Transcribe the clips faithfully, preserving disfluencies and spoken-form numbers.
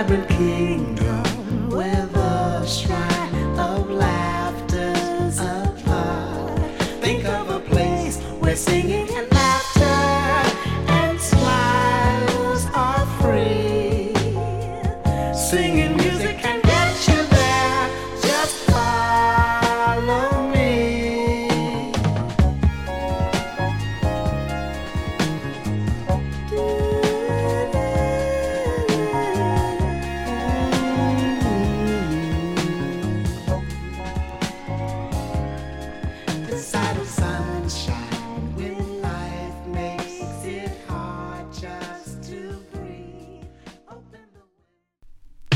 vibrant kingdom with a shrine of laughter's apart. Think of a place where singing and laughter and smiles are free. Singing music can get you there. Just follow me. The sight of sunshine when life makes it hard just to breathe. Open the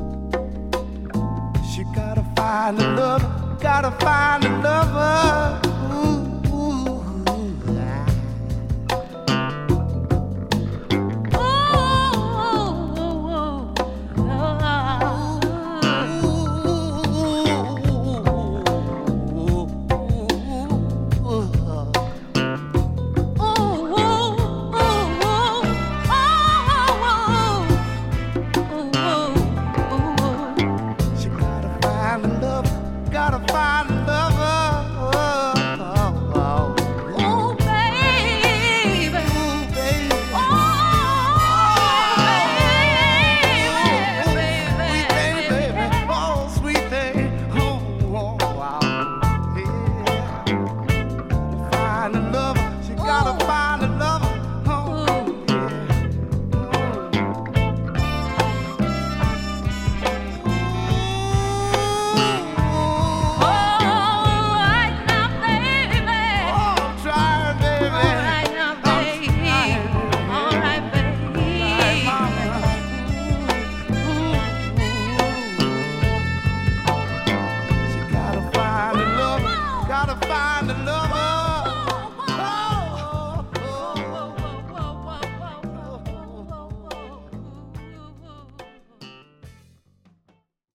She gotta find a lover, gotta find a lover.